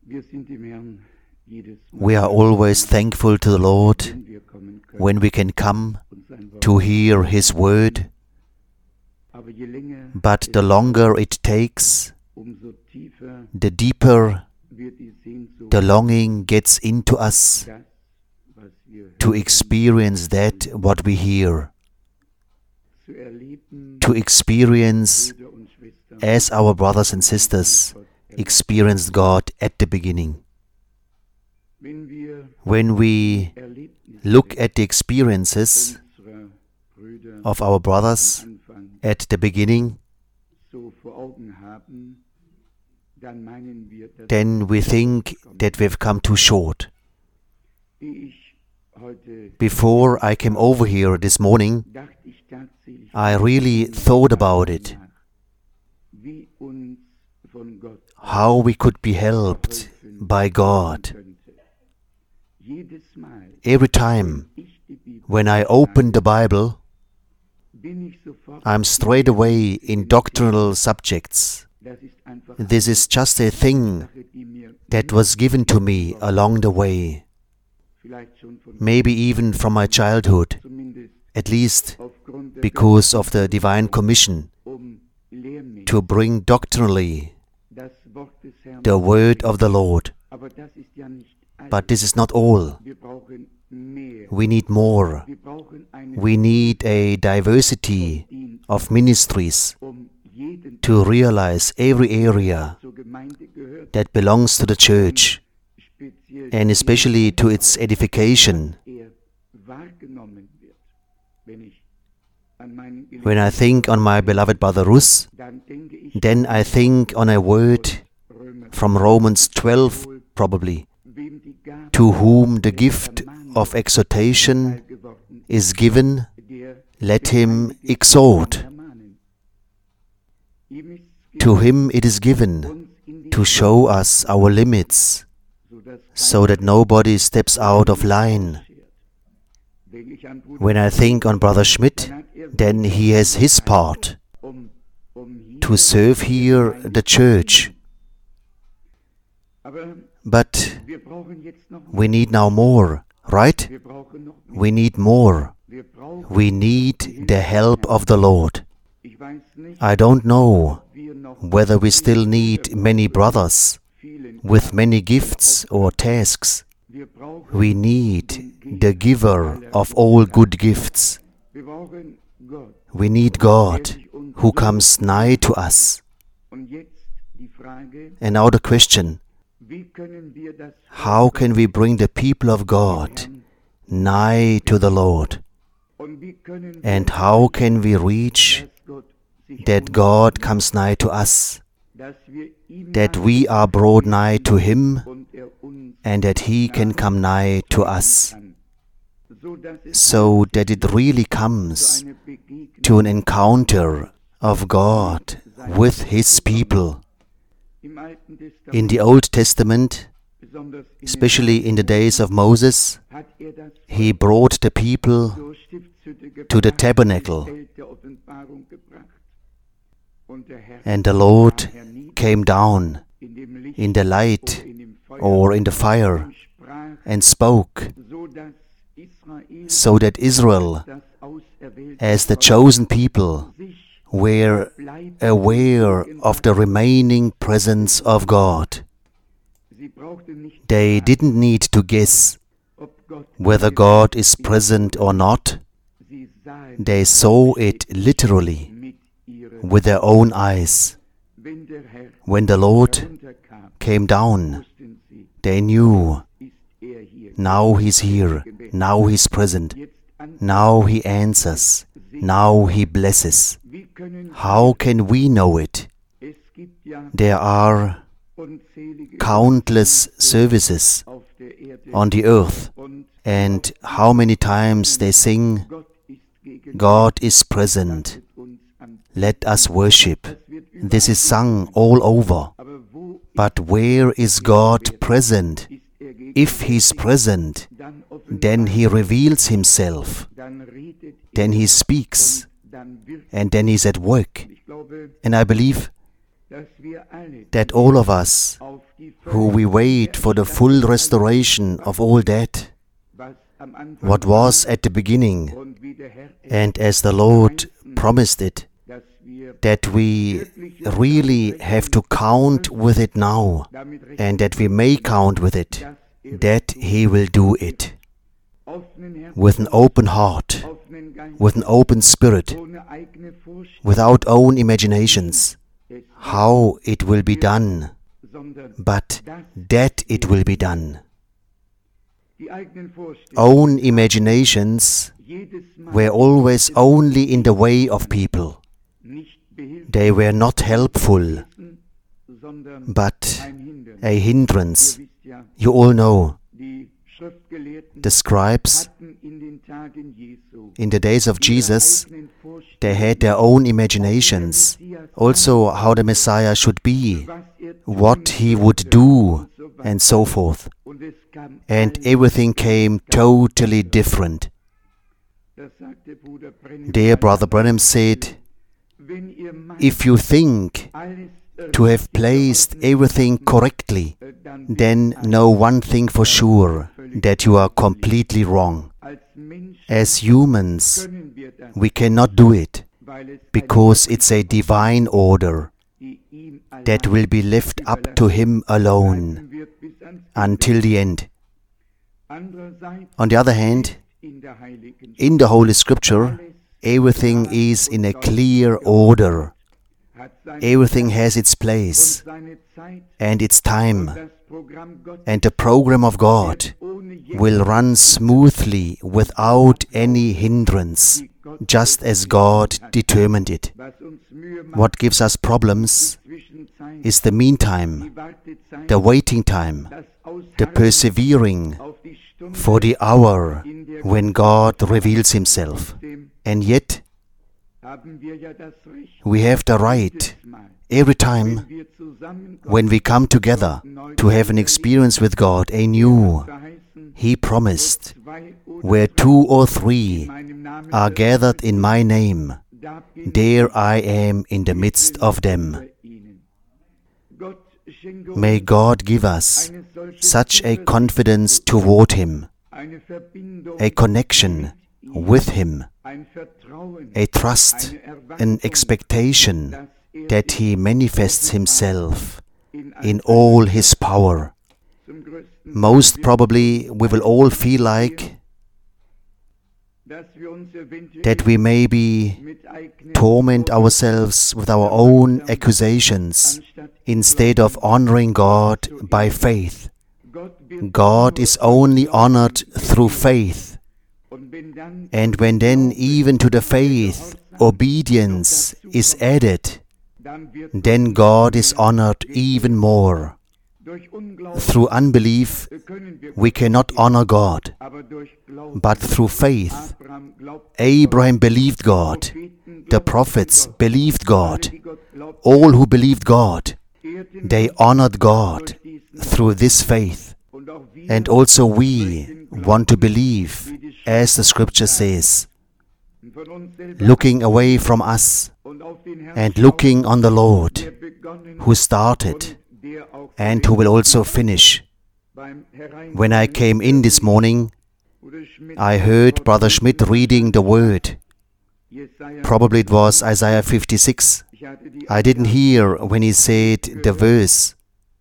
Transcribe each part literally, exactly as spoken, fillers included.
We are always thankful to the Lord when we can come to hear His word, but the longer it takes, the deeper the longing gets into us to experience that what we hear, to experience as our brothers and sisters experienced God at the beginning. When we look at the experiences of our brothers at the beginning, then we think that we've come too short. Before I came over here this morning, I really thought about it, how we could be helped by God. Every time when I open the Bible, I'm straight away in doctrinal subjects. This is just a thing that was given to me along the way, maybe even from my childhood, at least because of the divine commission to bring doctrinally the word of the Lord. But this is not all. We need more. We need a diversity of ministries to realize every area that belongs to the church, and especially to its edification. When I think on my beloved brother Rus, then I think on a word from Romans twelve, probably, to whom the gift of exhortation is given, let him exhort. To him it is given to show us our limits, so that nobody steps out of line. When I think on Brother Schmidt, then he has his part to serve here the church. But we need now more, right? We need more. We need the help of the Lord. I don't know whether we still need many brothers with many gifts or tasks. We need the giver of all good gifts. We need God who comes nigh to us. And now the question, how can we bring the people of God nigh to the Lord? And how can we reach that God comes nigh to us, that we are brought nigh to Him, and that He can come nigh to us, so that it really comes to an encounter of God with His people. In the Old Testament, especially in the days of Moses, he brought the people to the tabernacle, and the Lord came down in the light or in the fire and spoke, so that Israel, as the chosen people, were aware of the remaining presence of God. They didn't need to guess whether God is present or not. They saw it literally with their own eyes. When the Lord came down, they knew, now He's here, now He's present, now He answers, now He blesses. How can we know it? There are countless services on the earth, and how many times they sing, God is present, let us worship. This is sung all over. But where is God present? If He's present, then He reveals Himself, then He speaks, and then He's at work. And I believe that all of us who we wait for the full restoration of all that, what was at the beginning, and as the Lord promised it, that we really have to count with it now, and that we may count with it, that He will do it. With an open heart, with an open spirit, without own imaginations, how it will be done, but that it will be done. Own imaginations were always only in the way of people. They were not helpful, but a hindrance. You all know, the scribes in the days of Jesus, they had their own imaginations, also how the Messiah should be, what He would do, and so forth. And everything came totally different. Dear Brother Branham said, if you think to have placed everything correctly, then know one thing for sure, that you are completely wrong. As humans, we cannot do it, because it's a divine order that will be left up to Him alone until the end. On the other hand, in the Holy Scripture, everything is in a clear order. Everything has its place and its time, and the program of God will run smoothly without any hindrance, just as God determined it. What gives us problems is the meantime, the waiting time, the persevering for the hour when God reveals Himself. And yet, we have the right, every time when we come together to have an experience with God anew. He promised, where two or three are gathered in my name, there I am in the midst of them. May God give us such a confidence toward Him, a connection with Him, a trust, an expectation that He manifests Himself in all His power. Most probably we will all feel like that we maybe torment ourselves with our own accusations instead of honoring God by faith. God is only honored through faith. And when then even to the faith obedience is added, then God is honored even more. Through unbelief we cannot honor God, but through faith Abraham believed God, the prophets believed God, all who believed God, they honored God through this faith. And also we want to believe, as the Scripture says, looking away from us and looking on the Lord, who started and who will also finish. When I came in this morning, I heard Brother Schmidt reading the Word. Probably it was Isaiah fifty-six. I didn't hear when he said the verse.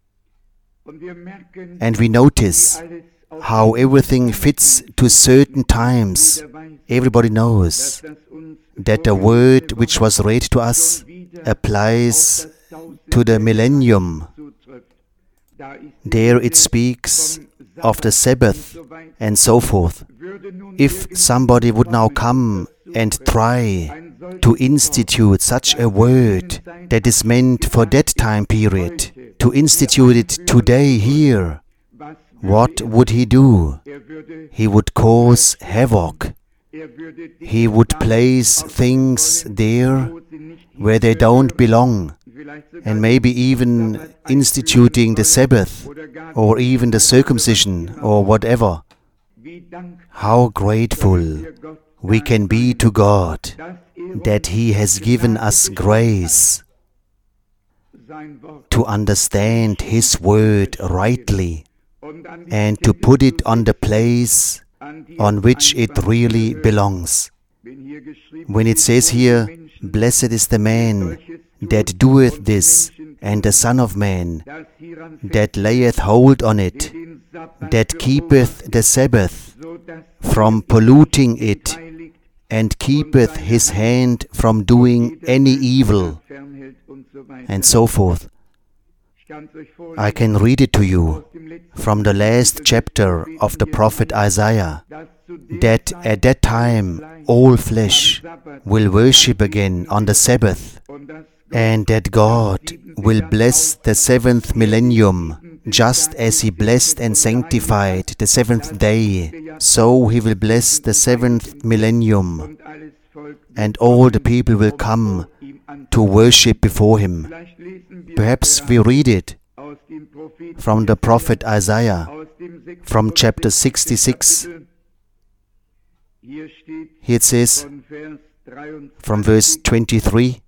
And we notice how everything fits to certain times. Everybody knows that the word which was read to us applies to the millennium. There it speaks of the Sabbath and so forth. If somebody would now come and try to institute such a word that is meant for that time period, to institute it today here, what would he do? He would cause havoc. He would place things there where they don't belong, and maybe even instituting the Sabbath or even the circumcision or whatever. How grateful we can be to God that He has given us grace. to understand His word rightly and to put it on the place on which it really belongs. When it says here, "Blessed is the man that doeth this, and the Son of Man that layeth hold on it, that keepeth the Sabbath from polluting it, and keepeth his hand from doing any evil," and so forth. I can read it to you from the last chapter of the prophet Isaiah, that at that time all flesh will worship again on the Sabbath, and that God will bless the seventh millennium, just as He blessed and sanctified the seventh day, so He will bless the seventh millennium, and all the people will come to worship before Him. Perhaps we read it from the prophet Isaiah, from chapter sixty-six. Here it says, from verse twenty-three,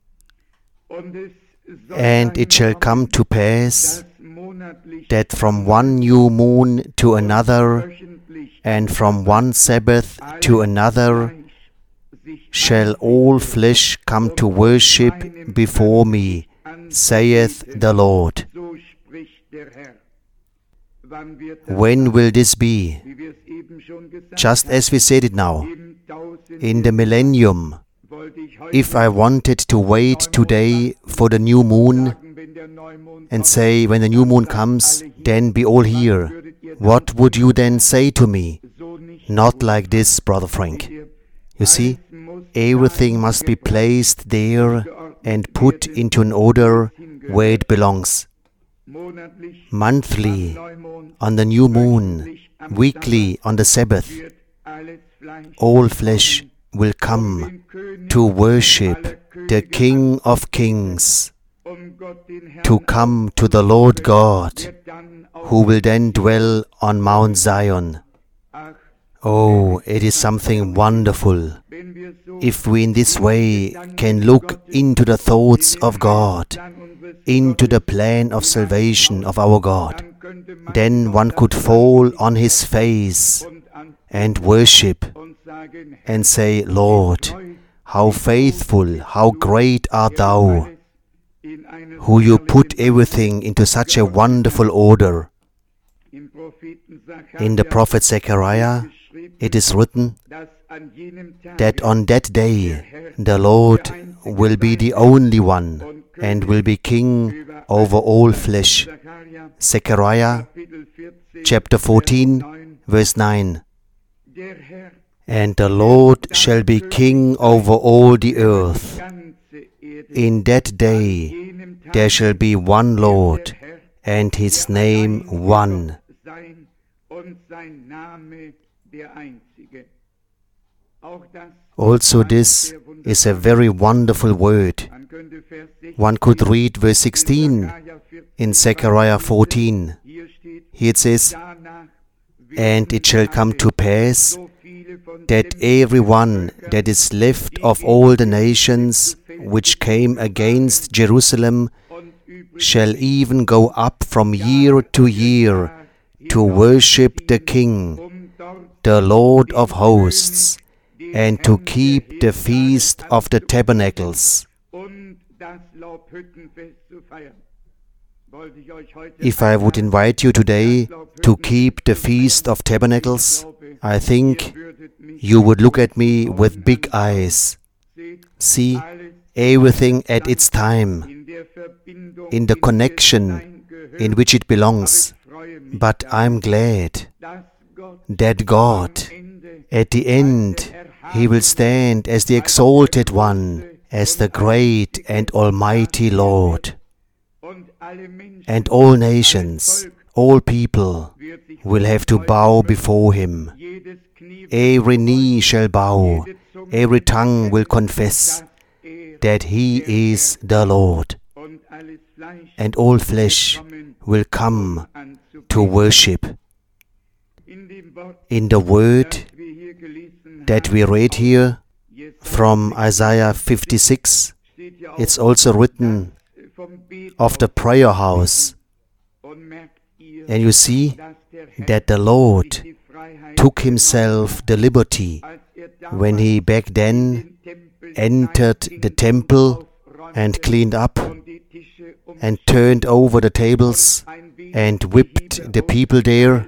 "And it shall come to pass that from one new moon to another, and from one Sabbath to another, shall all flesh come to worship before me, saith the Lord." When will this be? Just as we said it now, in the millennium. If I wanted to wait today for the new moon and say, when the new moon comes, then be all here, what would you then say to me? Not like this, Brother Frank. You see, everything must be placed there and put into an order where it belongs. Monthly, on the new moon, weekly, on the Sabbath, all flesh will come to worship the King of Kings, to come to the Lord God, who will then dwell on Mount Zion. Oh, it is something wonderful. If we in this way can look into the thoughts of God, into the plan of salvation of our God, then one could fall on his face and worship and say, "Lord, how faithful, how great art Thou, who You put everything into such a wonderful order." In the prophet Zechariah, it is written that on that day the Lord will be the only one and will be king over all flesh. Zechariah chapter fourteen, verse nine. "And the Lord shall be king over all the earth. In that day there shall be one Lord, and His name one." Also this is a very wonderful word. One could read verse sixteen in Zechariah fourteen. Here it says, "And it shall come to pass that every one that is left of all the nations which came against Jerusalem shall even go up from year to year to worship the King, the Lord of hosts, and to keep the feast of the tabernacles." If I would invite you today to keep the Feast of Tabernacles, I think you would look at me with big eyes. See, everything at its time, in the connection in which it belongs. But I'm glad that God, at the end, He will stand as the exalted one, as the great and almighty Lord. And all nations, all people will have to bow before Him. Every knee shall bow, every tongue will confess that He is the Lord. And all flesh will come to worship. In the word that we read here from Isaiah fifty-six, it's also written of the prayer house. And you see that the Lord took himself the liberty when he back then entered the temple and cleaned up and turned over the tables and whipped the people there.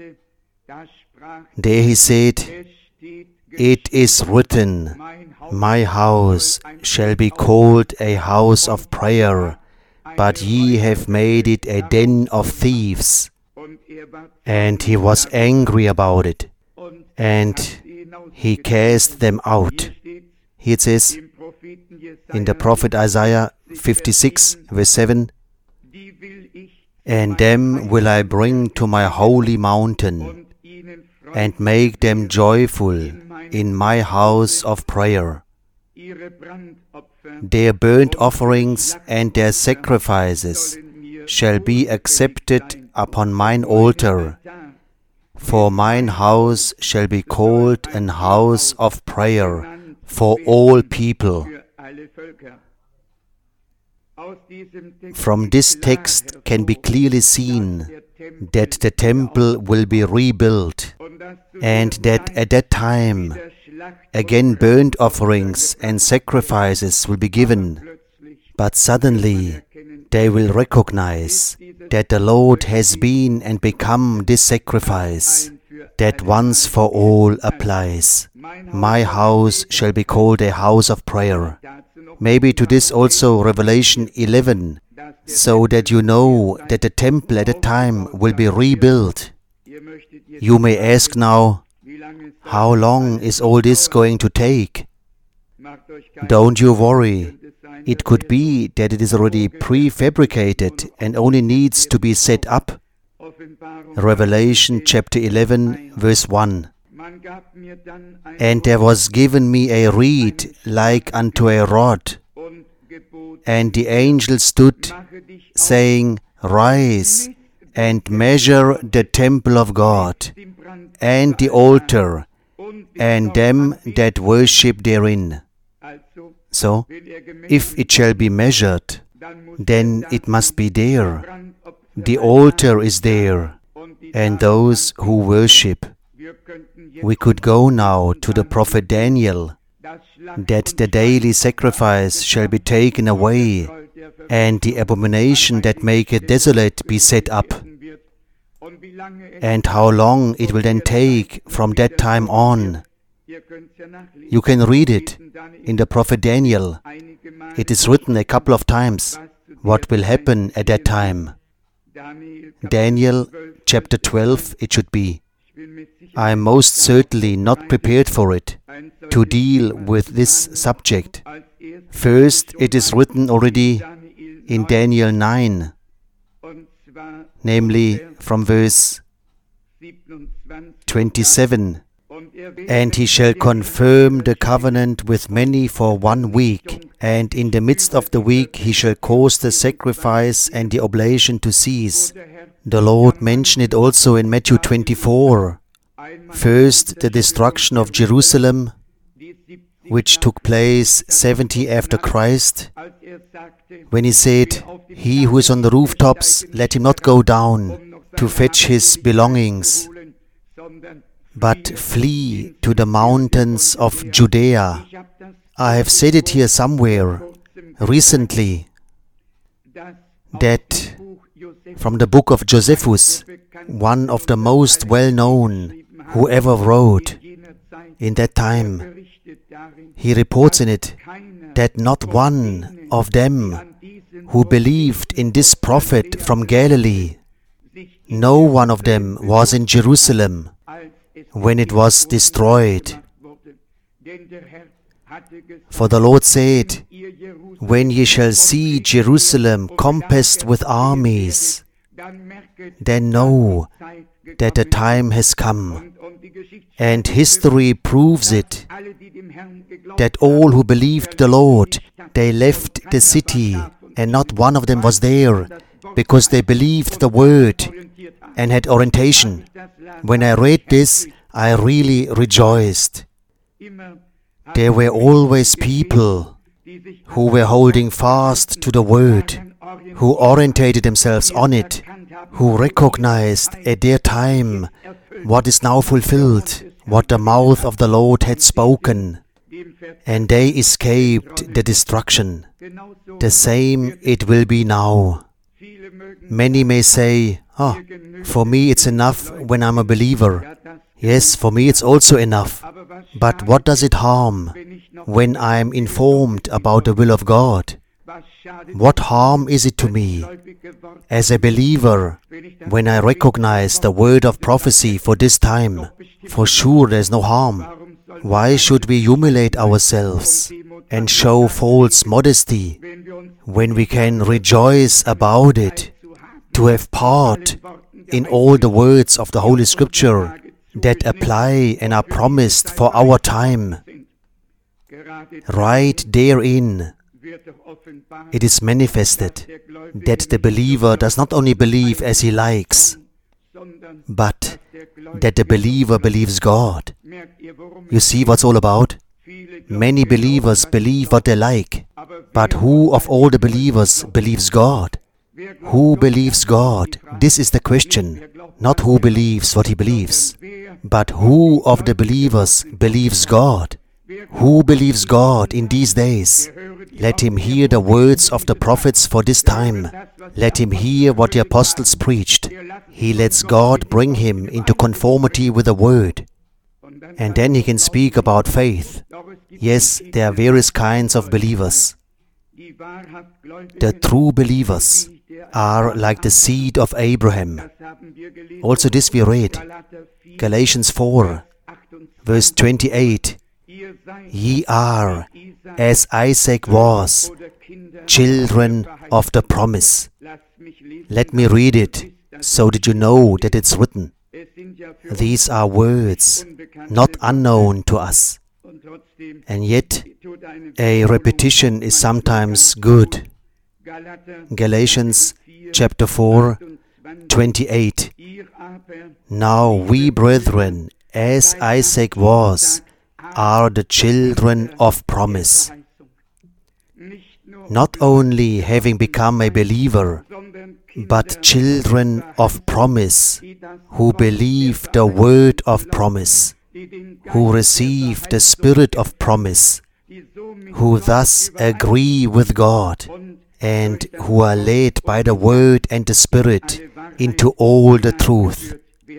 There he said, "It is written, my house shall be called a house of prayer, but ye have made it a den of thieves." And he was angry about it, and he cast them out. Here it says in the prophet Isaiah fifty-six, verse seven, "And them will I bring to my holy mountain, and make them joyful in my house of prayer. Their burnt offerings and their sacrifices shall be accepted upon mine altar, for mine house shall be called an house of prayer for all people." From this text can be clearly seen that the temple will be rebuilt, and that at that time again burnt offerings and sacrifices will be given. But suddenly they will recognize that the Lord has been and become this sacrifice that once for all applies. My house shall be called a house of prayer. Maybe to this also Revelation eleven, so that you know that the temple at a time will be rebuilt. You may ask now, how long is all this going to take? Don't you worry. It could be that it is already prefabricated and only needs to be set up. Revelation chapter eleven, verse one. "And there was given me a reed like unto a rod, and the angel stood, saying, Rise, and measure the temple of God, and the altar, and them that worship therein." So, if it shall be measured, then it must be there. The altar is there, and those who worship. We could go now to the prophet Daniel, that the daily sacrifice shall be taken away, and the abomination that maketh desolate be set up. And how long it will then take from that time on. You can read it in the prophet Daniel. It is written a couple of times what will happen at that time. Daniel chapter twelve it should be. I am most certainly not prepared for it, to deal with this subject. First, it is written already in Daniel nine, namely from verse twenty-seven. "And he shall confirm the covenant with many for one week, and in the midst of the week he shall cause the sacrifice and the oblation to cease." The Lord mentioned it also in Matthew twenty-four. First, the destruction of Jerusalem, which took place seventy after Christ, when he said, "He who is on the rooftops, let him not go down to fetch his belongings, but flee to the mountains of Judea." I have said it here somewhere recently, that from the book of Josephus, one of the most well-known who ever wrote in that time, he reports in it that not one of them who believed in this prophet from Galilee, no one of them was in Jerusalem when it was destroyed. For the Lord said, "When ye shall see Jerusalem compassed with armies, then know that the time has come." And history proves it, that all who believed the Lord, they left the city, and not one of them was there, because they believed the word and had orientation. When I read this, I really rejoiced. There were always people who were holding fast to the word, who orientated themselves on it, who recognized at their time what is now fulfilled, what the mouth of the Lord had spoken, and they escaped the destruction. The same it will be now. Many may say, "Oh, for me it's enough when I'm a believer." Yes, for me it's also enough. But what does it harm when I am informed about the will of God? What harm is it to me as a believer when I recognize the word of prophecy for this time? For sure there's no harm. Why should we humiliate ourselves and show false modesty when we can rejoice about it, to have part in all the words of the Holy Scripture that apply and are promised for our time? Right therein it is manifested that the believer does not only believe as he likes, but that the believer believes God. You see what's all about? Many believers believe what they like, but who of all the believers believes God? Who believes God? This is the question. Not who believes what he believes, but who of the believers believes God? Who believes God in these days? Let him hear the words of the prophets for this time. Let him hear what the apostles preached. He lets God bring him into conformity with the word. And then he can speak about faith. Yes, there are various kinds of believers. The true believers are like the seed of Abraham. Also this we read, Galatians four, verse twenty-eight. Ye are, as Isaac was, children of the promise. Let me read it, so that you know that it's written. These are words not unknown to us. And yet, a repetition is sometimes good. Galatians chapter four, twenty-eight. Now we, brethren, as Isaac was, are the children of promise. Not only having become a believer, but children of promise, who believe the word of promise, who receive the spirit of promise, who thus agree with God, and who are led by the word and the spirit into all the truth.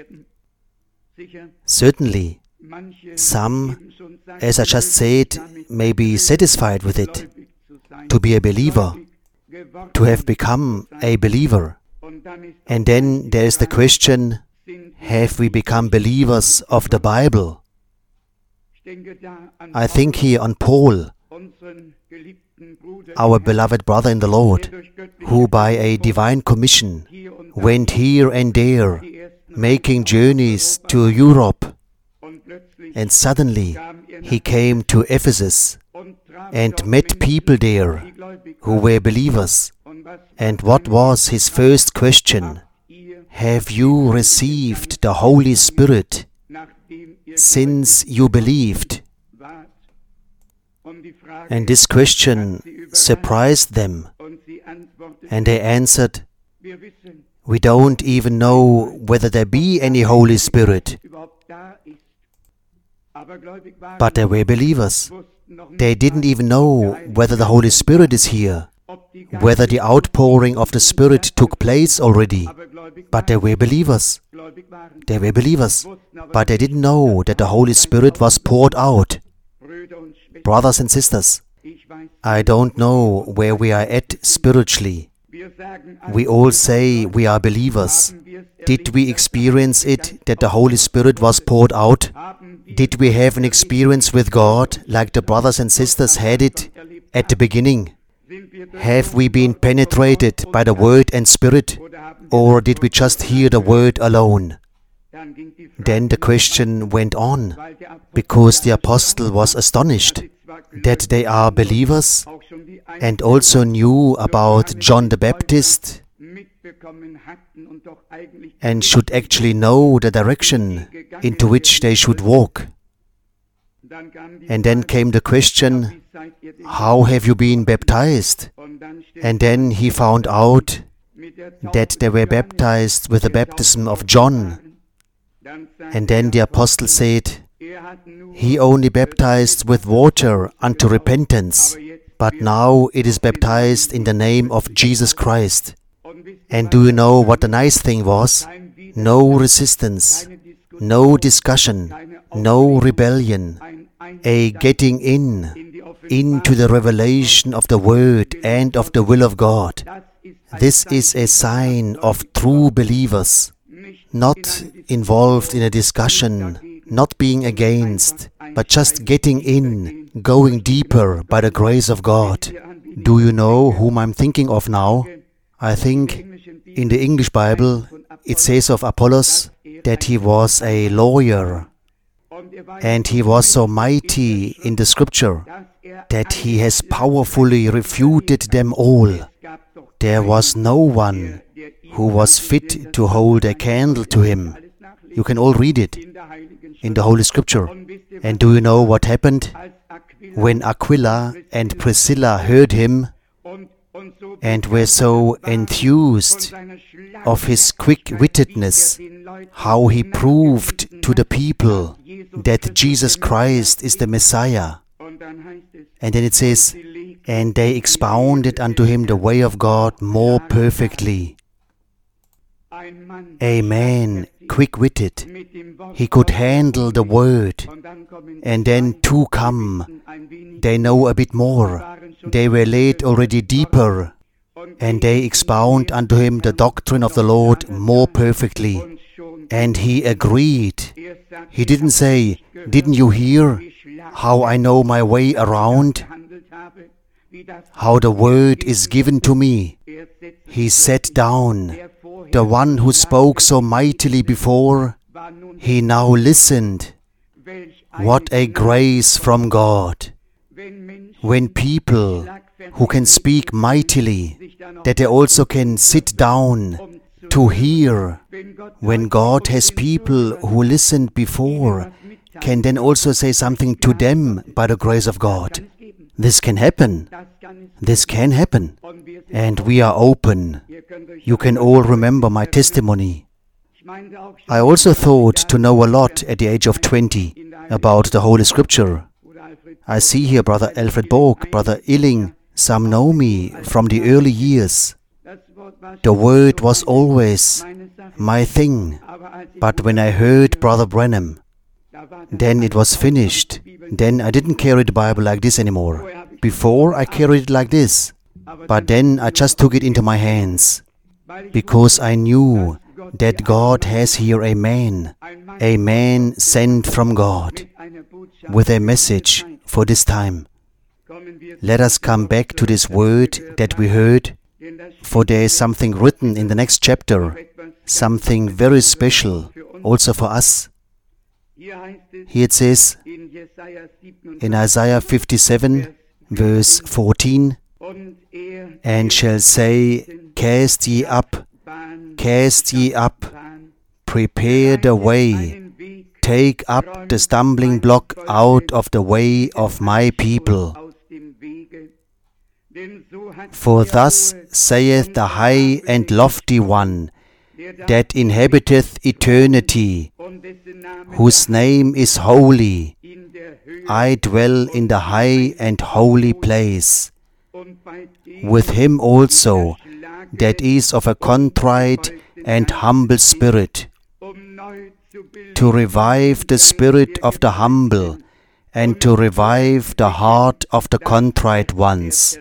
Certainly, some, as I just said, may be satisfied with it, to be a believer, to have become a believer. And then there is the question, have we become believers of the Bible? I think here on Paul, our beloved brother in the Lord, who by a divine commission went here and there, making journeys to Europe, and suddenly he came to Ephesus and met people there who were believers. And what was his first question? Have you received the Holy Spirit since you believed? And this question surprised them, and they answered, we don't even know whether there be any Holy Spirit. But they were believers. They didn't even know whether the Holy Spirit is here, whether the outpouring of the Spirit took place already. But they were believers. They were believers. But they didn't know that the Holy Spirit was poured out. Brothers and sisters, I don't know where we are at spiritually. We all say we are believers. Did we experience it, that the Holy Spirit was poured out? Did we have an experience with God like the brothers and sisters had it at the beginning? Have we been penetrated by the Word and Spirit, or did we just hear the Word alone? Then the question went on, because the apostle was astonished that they are believers and also knew about John the Baptist and should actually know the direction into which they should walk. And then came the question, how have you been baptized? And then he found out that they were baptized with the baptism of John. And then the apostle said, he only baptized with water unto repentance, but now it is baptized in the name of Jesus Christ. And do you know what the nice thing was? No resistance, no discussion, no rebellion, a getting in, into the revelation of the Word and of the will of God. This is a sign of true believers, not involved in a discussion, not being against, but just getting in, going deeper by the grace of God. Do you know whom I'm thinking of now? I think in the English Bible it says of Apollos that he was a lawyer, and he was so mighty in the Scripture that he has powerfully refuted them all. There was no one who was fit to hold a candle to him. You can all read it in the Holy Scripture. And do you know what happened? When Aquila and Priscilla heard him and were so enthused of his quick-wittedness, how he proved to the people that Jesus Christ is the Messiah. And then it says, and they expounded unto him the way of God more perfectly. A man, quick-witted, he could handle the word. And then two come, they know a bit more. They were laid already deeper, and they expound unto him the doctrine of the Lord more perfectly. And he agreed. He didn't say, didn't you hear how I know my way around? How the word is given to me. He sat down. The one who spoke so mightily before, he now listened. What a grace from God. When people who can speak mightily, that they also can sit down to hear. When God has people who listened before, can then also say something to them by the grace of God. This can happen. This can happen. And we are open. You can all remember my testimony. I also thought to know a lot at the age of twenty about the Holy Scripture. I see here Brother Alfred Borg, Brother Illing, some know me from the early years. The Word was always my thing. But when I heard Brother Branham, then it was finished. Then I didn't carry the Bible like this anymore. Before I carried it like this. But then I just took it into my hands. Because I knew that God has here a man, a man sent from God, with a message for this time. Let us come back to this word that we heard, for there is something written in the next chapter, something very special also for us. Here it says, in Isaiah fifty-seven, verse fourteen, and shall say, cast ye up, cast ye up, prepare the way, take up the stumbling block out of the way of my people. For thus saith the high and lofty one, that inhabiteth eternity, whose name is holy. I dwell in the high and holy place, with him also that is of a contrite and humble spirit, to revive the spirit of the humble, and to revive the heart of the contrite ones.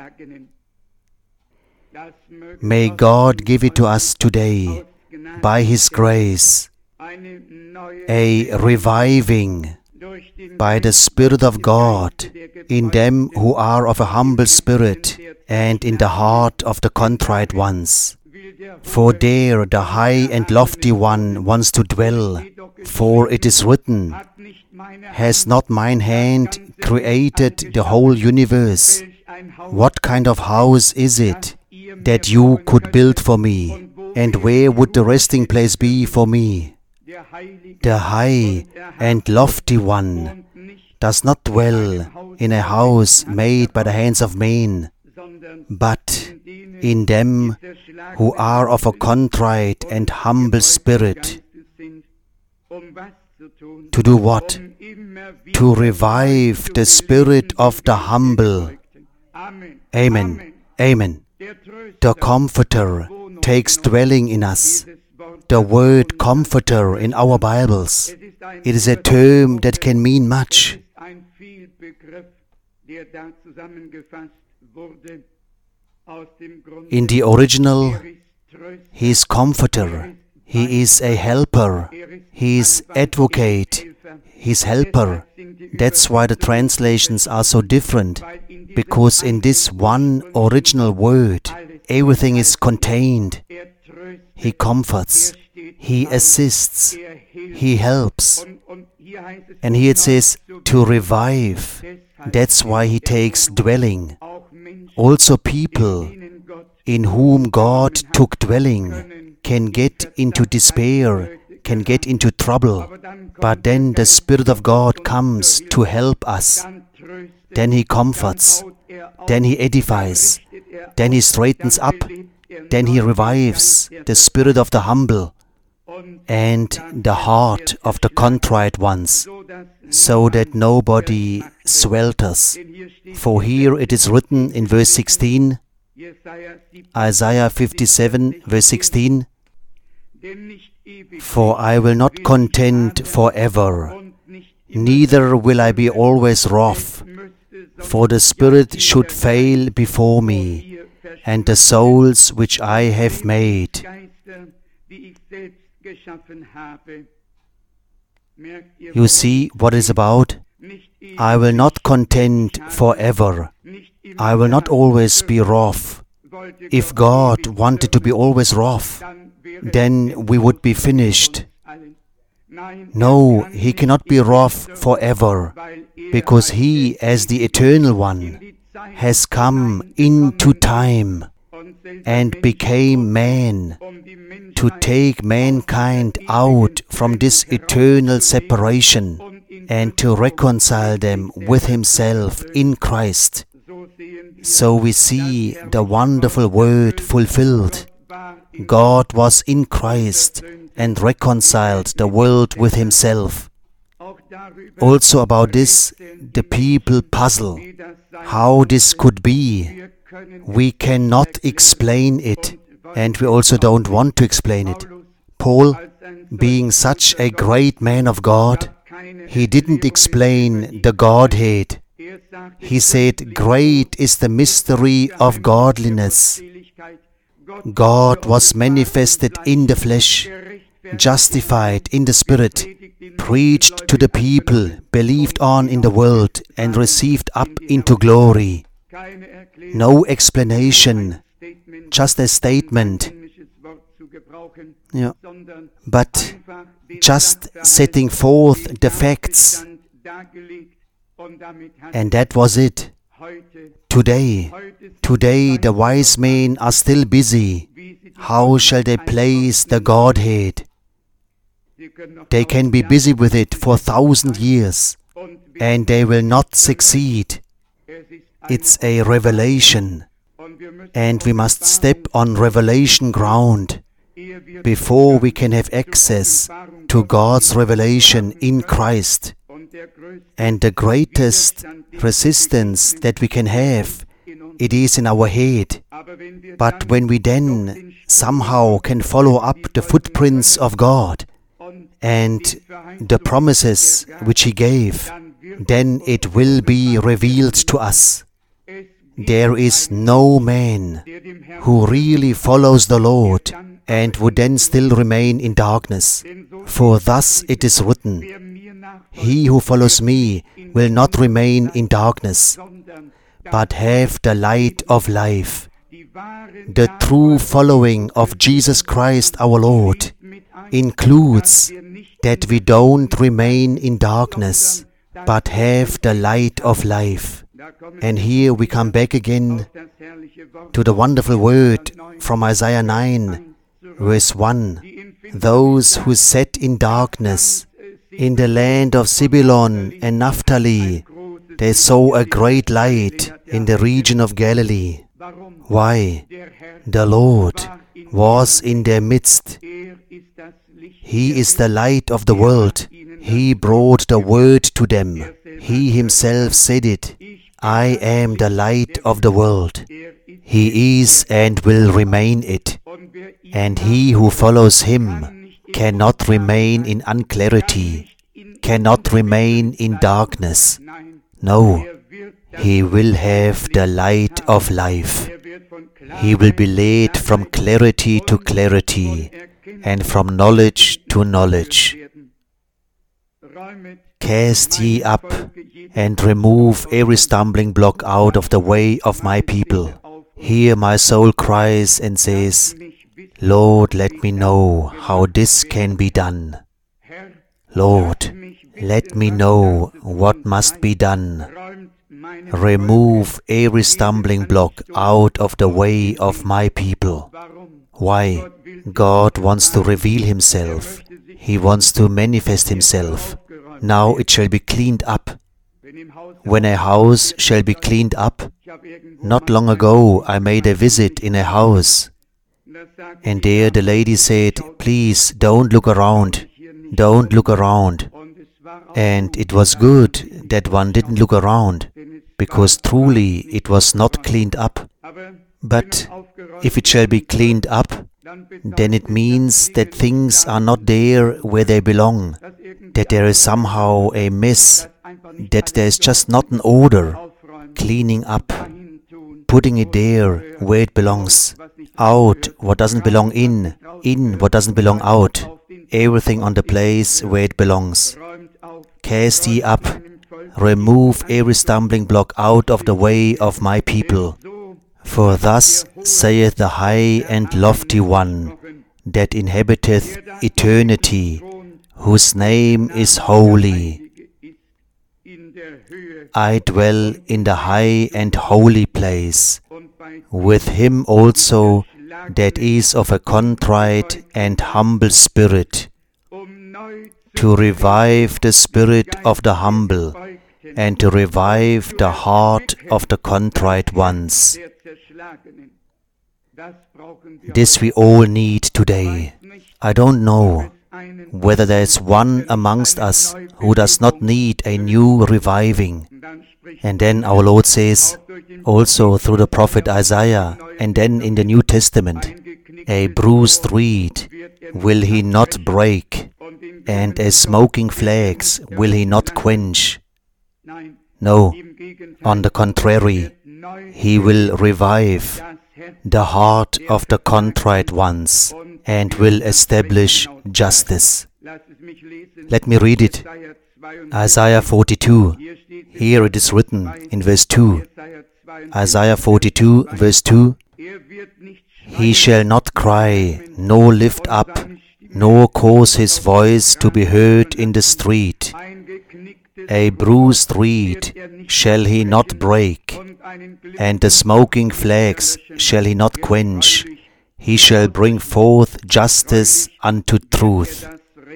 May God give it to us today, by His grace, a reviving by the Spirit of God in them who are of a humble spirit and in the heart of the contrite ones. For there the high and lofty one wants to dwell, for it is written, has not mine hand created the whole universe? What kind of house is it that you could build for me? And where would the resting place be for me? The high and lofty one does not dwell in a house made by the hands of men, but in them who are of a contrite and humble spirit. To do what? To revive the spirit of the humble. Amen. Amen. The Comforter takes dwelling in us. The word Comforter in our Bibles, it is a term that can mean much. In the original, He is Comforter, He is a helper, He is advocate, He is helper. That's why the translations are so different, because in this one original word, everything is contained. He comforts, He assists, He helps. And here it says, to revive. That's why He takes dwelling. Also people in whom God took dwelling can get into despair, can get into trouble. But then the Spirit of God comes to help us. Then He comforts, then He edifies, then He straightens up, then He revives the spirit of the humble and the heart of the contrite ones, so that nobody swelters. For here it is written in verse sixteen, Isaiah fifty-seven, verse sixteen, for I will not contend forever, neither will I be always wroth, for the spirit should fail before me, and the souls which I have made. You see what it's about? I will not contend forever. I will not always be wroth. If God wanted to be always wroth, then we would be finished. No, He cannot be wroth forever, because He, as the Eternal One, has come into time and became man to take mankind out from this eternal separation and to reconcile them with Himself in Christ. So we see the wonderful word fulfilled. God was in Christ and reconciled the world with Himself. Also about this, the people puzzle. How this could be? We cannot explain it, and we also don't want to explain it. Paul, being such a great man of God, he didn't explain the Godhead. He said, great is the mystery of godliness. God was manifested in the flesh, justified in the Spirit, preached to the people, believed on in the world, and received up into glory. No explanation, just a statement, yeah. But just setting forth the facts. And that was it. Today, today the wise men are still busy. How shall they place the Godhead? They can be busy with it for a thousand years, and they will not succeed. It's a revelation, and we must step on revelation ground before we can have access to God's revelation in Christ. And the greatest resistance that we can have, it is in our head. But when we then somehow can follow up the footprints of God and the promises which He gave, then it will be revealed to us. There is no man who really follows the Lord and would then still remain in darkness. For thus it is written, He who follows me will not remain in darkness, but have the light of life. The true following of Jesus Christ our Lord includes that we don't remain in darkness, but have the light of life. And here we come back again to the wonderful word from Isaiah nine, verse one. Those who sat in darkness, in the land of Zebulun and Naphtali, they saw a great light in the region of Galilee. Why? The Lord was in their midst. He is the light of the world. He brought the word to them. He himself said it. I am the light of the world. He is and will remain it. And he who follows him cannot remain in unclarity, cannot remain in darkness. No, he will have the light of life. He will be led from clarity to clarity and from knowledge to knowledge. Cast ye up and remove every stumbling block out of the way of my people. Here my soul cries and says, Lord, let me know how this can be done. Lord, let me know what must be done. Remove every stumbling block out of the way of my people. Why? God wants to reveal himself. He wants to manifest himself. Now it shall be cleaned up. When a house shall be cleaned up, not long ago I made a visit in a house, and there the lady said, please don't look around, don't look around. And it was good that one didn't look around, because truly it was not cleaned up. But if it shall be cleaned up, then it means that things are not there where they belong, that there is somehow a mess, that there is just not an order, cleaning up, putting it there where it belongs, out what doesn't belong in, in what doesn't belong out, everything on the place where it belongs. Cast ye up, remove every stumbling block out of the way of my people. For thus saith the high and lofty one, that inhabiteth eternity, whose name is holy. I dwell in the high and holy place, with him also that is of a contrite and humble spirit, to revive the spirit of the humble, and to revive the heart of the contrite ones. This we all need today. I don't know whether there is one amongst us who does not need a new reviving. And then our Lord says, also through the prophet Isaiah, and then in the New Testament, a bruised reed will he not break, and a smoking flax will he not quench. No, on the contrary, he will revive the heart of the contrite ones and will establish justice. Let me read it. Isaiah forty-two. Here it is written in verse two. Isaiah forty-two, verse two. He shall not cry, nor lift up, nor cause his voice to be heard in the street. A bruised reed shall he not break, and the smoking flax shall he not quench. He shall bring forth justice unto truth.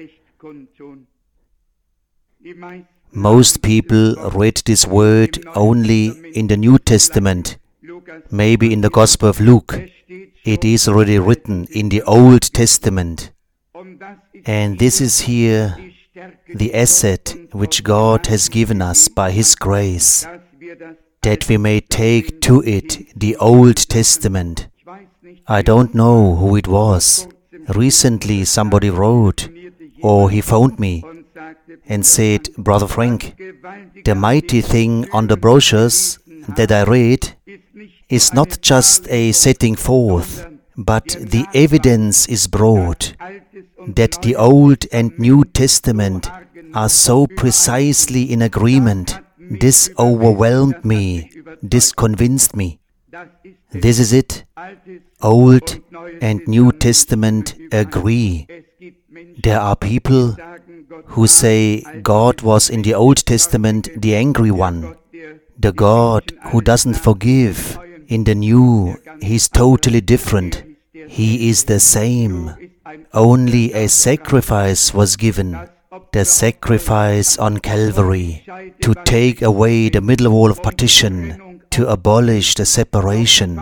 Most people read this word only in the New Testament, maybe in the Gospel of Luke. It is already written in the Old Testament. And this is here the asset which God has given us by His grace, that we may take to it the Old Testament. I don't know who it was. Recently somebody wrote, or he phoned me and said, Brother Frank, the mighty thing on the brochures that I read is not just a setting forth, but the evidence is brought that the Old and New Testament are so precisely in agreement. This overwhelmed me, this convinced me. This is it. Old and New Testament agree. There are people who say God was in the Old Testament the angry one, the God who doesn't forgive. In the New, He's totally different. He is the same. Only a sacrifice was given, the sacrifice on Calvary, to take away the middle wall of partition, to abolish the separation.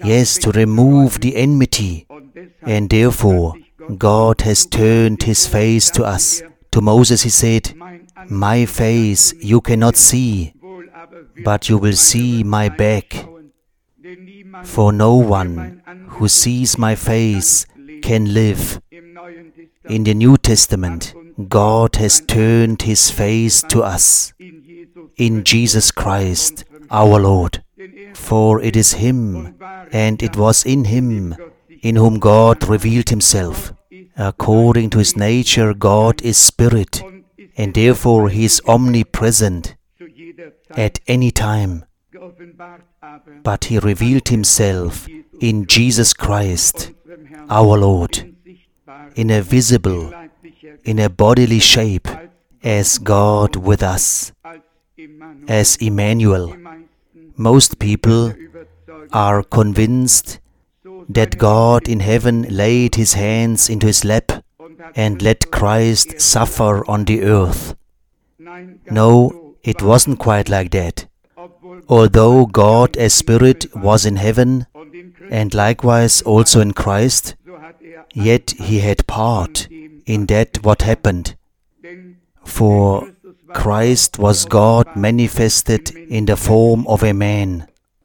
yes, to remove the enmity. And therefore, God has turned His face to us. To Moses He said, "My face you cannot see, but you will see my back. For no one who sees my face can live." In the New Testament, God has turned His face to us in Jesus Christ, our Lord. For it is Him, and it was in Him, in whom God revealed Himself. According to His nature, God is Spirit, and therefore He is omnipresent at any time. But He revealed Himself in Jesus Christ, our Lord, in a visible, in a bodily shape, as God with us, as Emmanuel. Most people are convinced that God in heaven laid His hands into His lap and let Christ suffer on the earth. No, it wasn't quite like that. Although God as Spirit was in heaven, and likewise also in Christ, yet He had part in that what happened. For Christ was God manifested in the form of a man.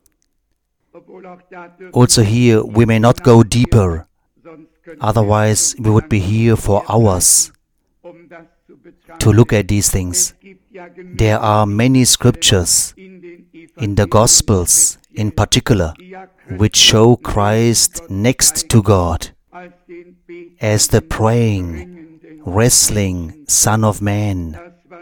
Also here we may not go deeper, otherwise we would be here for hours to look at these things. There are many scriptures in the Gospels in particular which show Christ next to God as the praying, wrestling Son of Man.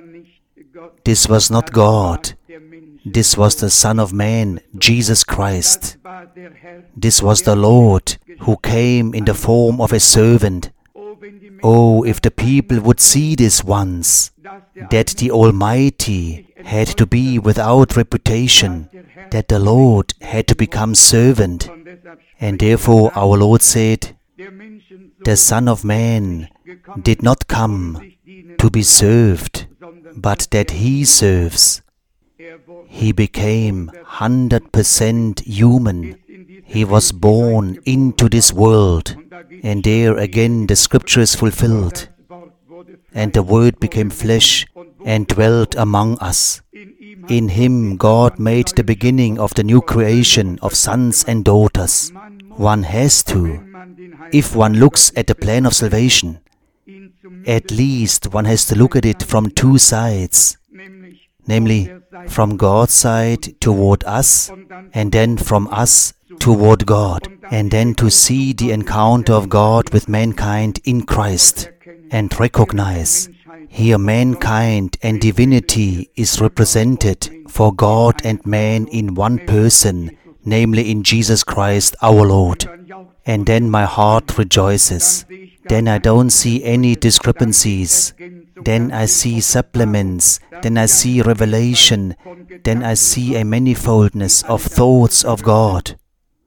This was not God. This was the Son of Man, Jesus Christ. This was the Lord who came in the form of a servant. Oh, if the people would see this once, that the Almighty had to be without reputation, that the Lord had to become servant. And therefore our Lord said, the Son of Man did not come to be served, but that He serves. He became one hundred percent human. He was born into this world, and there again the scripture is fulfilled. And the Word became flesh and dwelt among us. In Him God made the beginning of the new creation of sons and daughters. One has to, if one looks at the plan of salvation, at least one has to look at it from two sides, namely from God's side toward us, and then from us toward God, and then to see the encounter of God with mankind in Christ, and recognize here mankind and divinity is represented for God and man in one person, namely in Jesus Christ our Lord. And then my heart rejoices. Then I don't see any discrepancies. Then I see supplements. Then I see revelation. Then I see a manifoldness of thoughts of God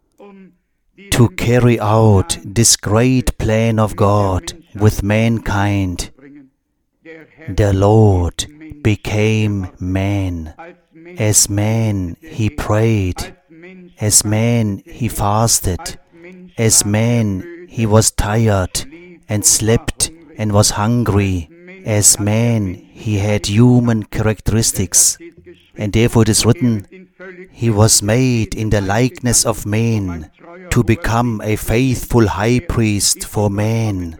to carry out this great plan of God with mankind. The Lord became man. As man He prayed. As man He fasted. As man He was tired and slept and was hungry. As man He had human characteristics. And therefore it is written, He was made in the likeness of man to become a faithful high priest for man.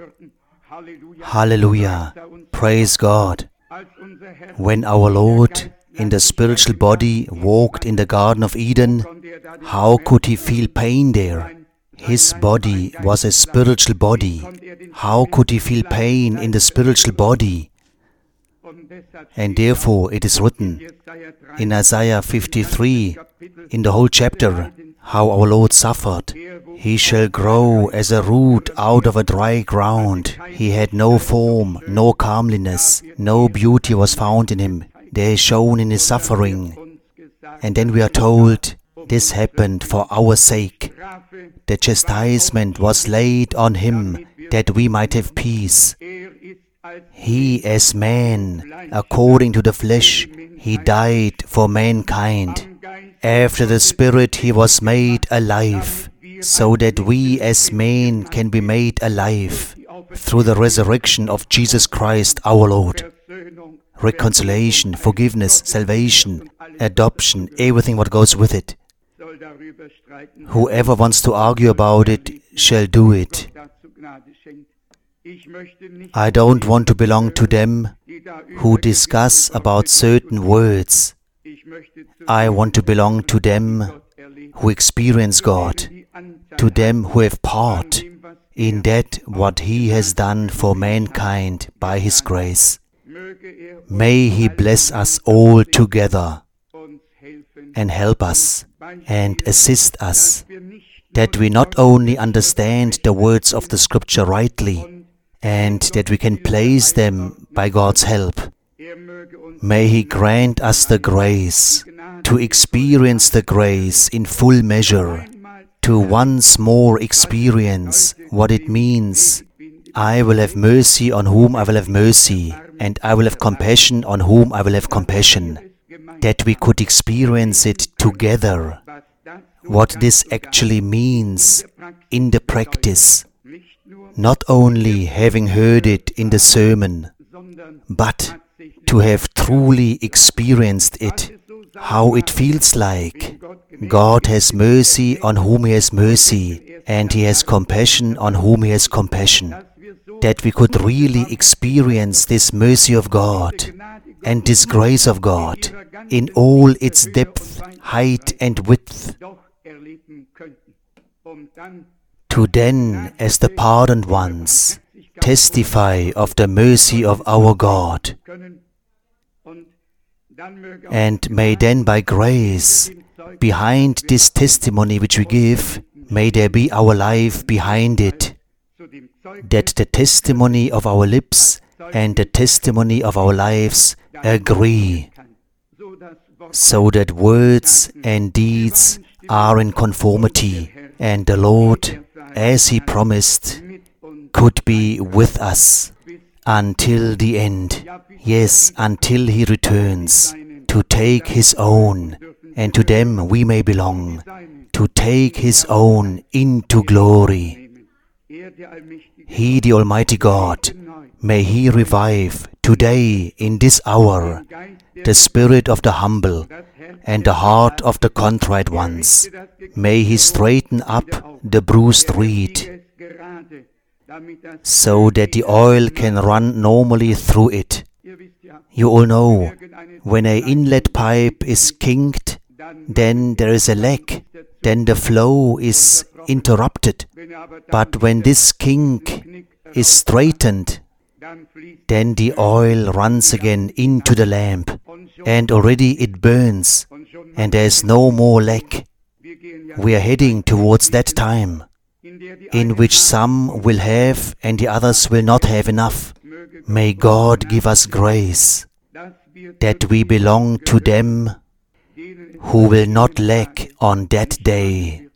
Hallelujah! Praise God! When our Lord in the spiritual body walked in the Garden of Eden, how could He feel pain there? His body was a spiritual body. How could He feel pain in the spiritual body? And therefore it is written in Isaiah fifty-three, in the whole chapter, how our Lord suffered. He shall grow as a root out of a dry ground. He had no form, no comeliness, no beauty was found in Him. They are shown in His suffering. And then we are told, this happened for our sake. The chastisement was laid on Him, that we might have peace. He as man, according to the flesh, He died for mankind. After the Spirit He was made alive. so that we as men can be made alive through the resurrection of Jesus Christ our Lord. Reconciliation, forgiveness, salvation, adoption, everything what goes with it. Whoever wants to argue about it shall do it. I don't want to belong to them who discuss about certain words. I want to belong to them who experience God, to them who have part in that what He has done for mankind by His grace. May He bless us all together and help us and assist us, that we not only understand the words of the Scripture rightly, and that we can place them by God's help. May He grant us the grace to experience the grace in full measure, to once more experience what it means. I will have mercy on whom I will have mercy, and I will have compassion on whom I will have compassion. That we could experience it together, what this actually means in the practice, not only having heard it in the sermon, but to have truly experienced it, how it feels like. God has mercy on whom He has mercy, and He has compassion on whom He has compassion. That we could really experience this mercy of God and this grace of God in all its depth, height and width, to then, as the pardoned ones, testify of the mercy of our God. And may then by grace, behind this testimony which we give, may there be our life behind it, that the testimony of our lips and the testimony of our lives agree, so that words and deeds are in conformity, and the Lord, as He promised, could be with us until the end. Yes, until He returns to take His own, and to them we may belong, to take His own into glory. He, the Almighty God, may He revive today in this hour the spirit of the humble and the heart of the contrite ones. May He straighten up the bruised reed, so that the oil can run normally through it. You all know, when an inlet pipe is kinked, then there is a leak, then the flow is interrupted. But when this kink is straightened, then the oil runs again into the lamp, and already it burns, and there is no more leak. We are heading towards that time, in which some will have and the others will not have enough. May God give us grace, that we belong to them who will not lack on that day.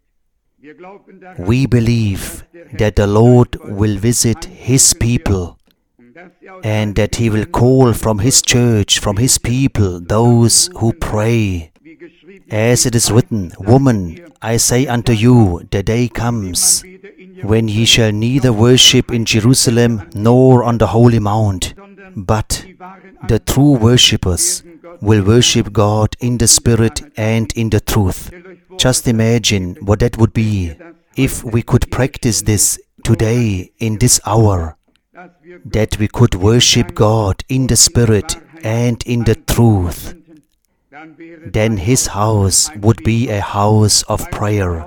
We believe that the Lord will visit His people, and that He will call from His church, from His people, those who pray. As it is written, "Woman, I say unto you, the day comes, when ye shall neither worship in Jerusalem nor on the holy mount, but the true worshippers will worship God in the Spirit and in the truth." Just imagine what that would be if we could practice this today, in this hour, that we could worship God in the Spirit and in the truth. Then His house would be a house of prayer.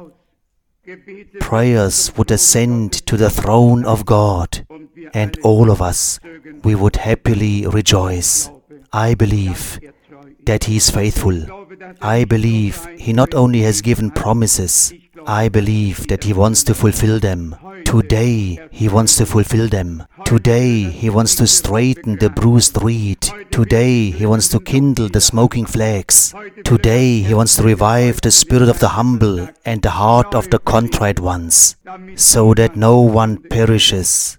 Prayers would ascend to the throne of God, and all of us, we would happily rejoice. I believe that He is faithful. I believe He not only has given promises, I believe that He wants to fulfill them. Today He wants to fulfill them. Today He wants to straighten the bruised reed. Today He wants to kindle the smoking flags. Today He wants to revive the spirit of the humble and the heart of the contrite ones, so that no one perishes,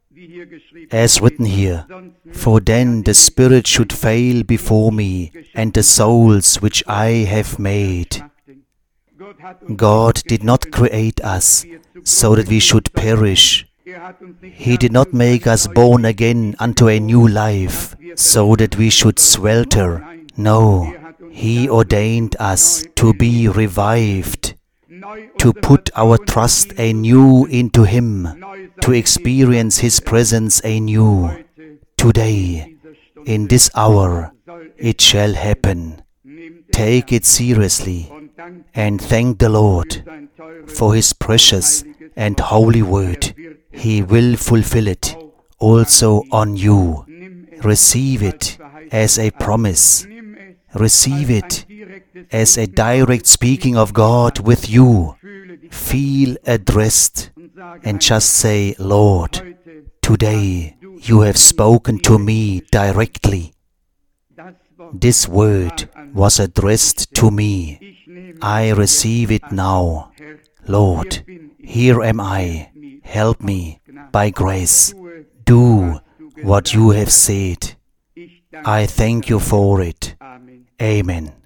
as written here. For then the spirit should fail before me, and the souls which I have made. God did not create us so that we should perish. He did not make us born again unto a new life so that we should swelter. No, He ordained us to be revived, to put our trust anew into Him, to experience His presence anew. Today, in this hour, it shall happen. Take it seriously and thank the Lord for His precious and holy word. He will fulfill it also on you. Receive it as a promise. Receive it as a direct speaking of God with you. Feel addressed and just say, Lord, today you have spoken to me directly. This word was addressed to me. I receive it now. Lord, here am I. Help me by grace. Do what you have said. I thank you for it. Amen.